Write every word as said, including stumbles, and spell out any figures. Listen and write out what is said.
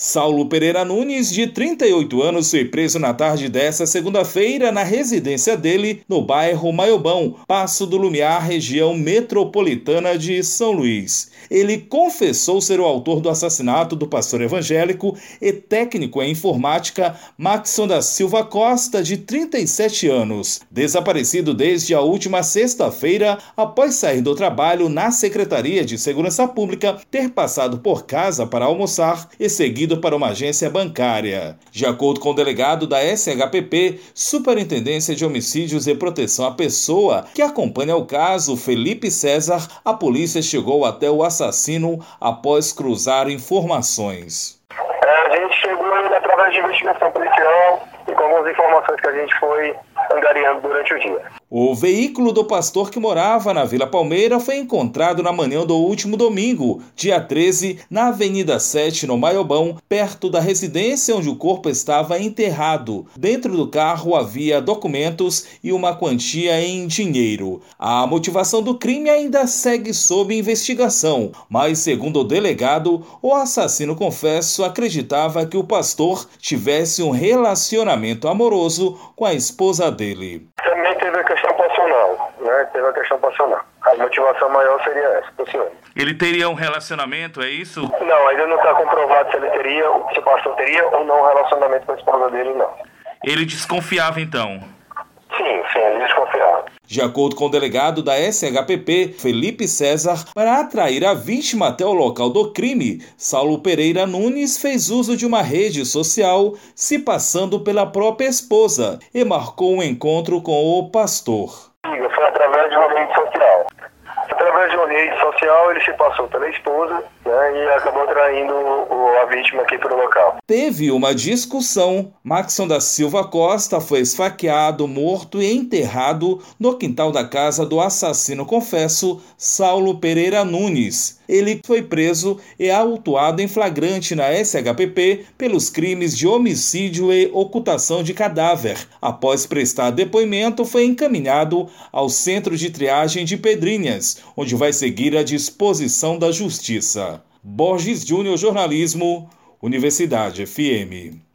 Saulo Pereira Nunes, de trinta e oito anos, foi preso na tarde desta segunda-feira na residência dele, no bairro Maiobão, Paço do Lumiar, região metropolitana de São Luís. Ele confessou ser o autor do assassinato do pastor evangélico e técnico em informática Maxson da Silva Costa, de trinta e sete anos, desaparecido desde a última sexta-feira após sair do trabalho na Secretaria de Segurança Pública, ter passado por casa para almoçar e seguido para uma agência bancária. De acordo com o delegado da S H P P, Superintendência de Homicídios e Proteção à Pessoa, que acompanha o caso, Felipe César, a polícia chegou até o assassino após cruzar informações. É, a gente chegou ele através de investigação policial e com algumas informações que a gente foi angariando durante o dia. O veículo do pastor que morava na Vila Palmeira foi encontrado na manhã do último domingo, dia treze, na Avenida sete, no Maiobão, perto da residência onde o corpo estava enterrado. Dentro do carro havia documentos e uma quantia em dinheiro. A motivação do crime ainda segue sob investigação, mas, segundo o delegado, o assassino confesso acreditava que o pastor tivesse um relacionamento amoroso com a esposa dele. Também teve a questão passional, né? Teve a questão passional. A motivação maior seria essa, do senhor. Ele teria um relacionamento, é isso? Não, ainda não está comprovado se ele teria, se o pastor teria ou não um relacionamento com a esposa dele, não. Ele desconfiava, então? Sim, sim, ele desconfiava. De acordo com o delegado da S H P P, Felipe César, para atrair a vítima até o local do crime, Saulo Pereira Nunes fez uso de uma rede social, se passando pela própria esposa, e marcou um encontro com o pastor. Foi através de uma rede social. Através de uma rede social, ele se passou pela esposa, né, e acabou traindo o, a vítima aqui para o local. Teve uma discussão. Maxson da Silva Costa foi esfaqueado, morto e enterrado no quintal da casa do assassino confesso Saulo Pereira Nunes. Ele foi preso e autuado em flagrante na S H P P pelos crimes de homicídio e ocultação de cadáver. Após prestar depoimento, foi encaminhado ao Centro de Triagem de Pedrinhas, onde vai seguir à disposição da Justiça. Borges Júnior, Jornalismo, Universidade F M.